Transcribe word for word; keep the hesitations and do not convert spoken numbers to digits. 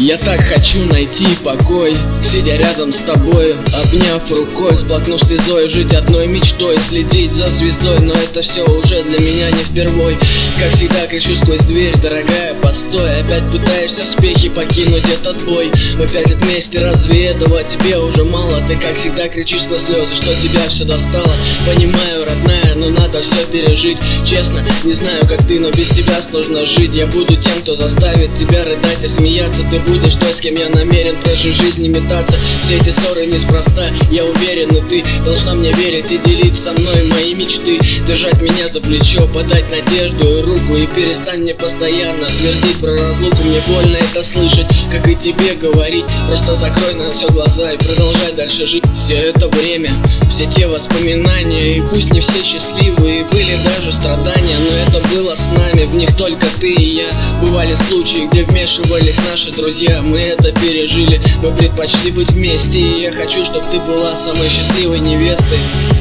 Я так хочу найти покой, сидя рядом с тобой, обняв рукой, сплакнув слезой, жить одной мечтой, следить за звездой. Но это все уже для меня не впервой. Как всегда кричу сквозь дверь: дорогая, постой. Опять пытаешься в спехе покинуть этот бой. Мы пять лет вместе, разве этого тебе уже мало? Ты как всегда кричишь сквозь слезы, что тебя все достало. Понимаю, родная, но надо все пережить. Честно, не знаю как ты, но без тебя сложно жить. Я буду тем, кто заставит тебя рыдать и смеяться. Ты будешь той, с кем я намерен в прежней жизни метаться. Все эти ссоры неспроста, я уверен, но ты должна мне верить и делить со мной мои мечты. Держать меня за плечо, подать надежду и руку. И перестань мне постоянно твердить про разлуку. Мне больно это слышать, как и тебе говорить. Просто закрой на все глаза и продолжай дальше жить. Все это время, все те воспоминания, и пусть не все счастливые, были даже страдания, но это было с нами, в них только ты и я. Бывали случаи, где вмешивались наши друзья. Мы это пережили, мы предпочли быть вместе. И я хочу, чтобы ты была самой счастливой невестой.